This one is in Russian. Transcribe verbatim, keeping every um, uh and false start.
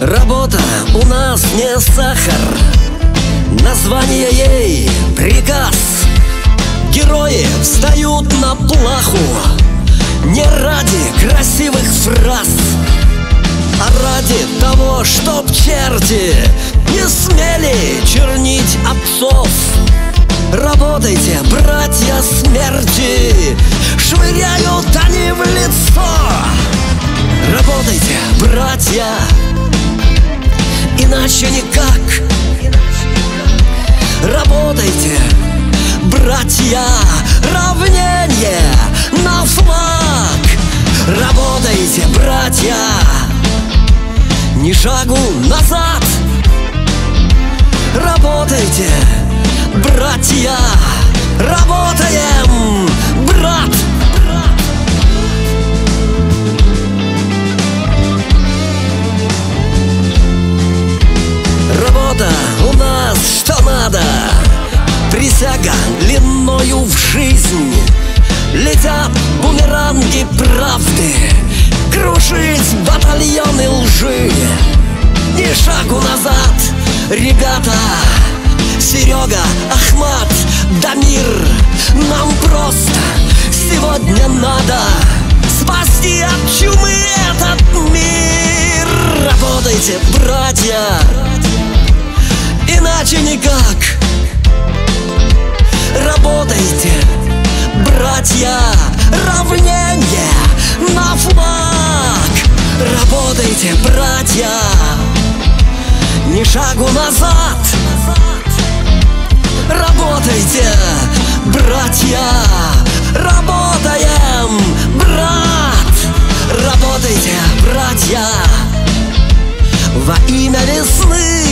Работа у нас не сахар, название ей приказ. Герои встают на плаху не ради красивых фраз, а ради того, чтоб черти не смели чернить отцов. Работайте, братья смерти, швыряют они в лицо. Работайте, братья, иначе никак. Работайте, братья, равнение на флаг. Работайте, братья, ни шагу назад. Работайте, братья, работаем, брат. Работа у нас что надо, присяга длиною в жизнь. Летят бумеранги правды, крушить батальоны лжи. Ни шагу назад, ребята, Серега, Ахмат, Дамир. Нам просто сегодня надо спасти от чумы этот мир. Работайте, братья, иначе никак. Работайте, братья, равнение на флаг. Работайте, братья, ни шагу назад. Работайте, братья, работаем, брат. Работайте, братья, во имя весны.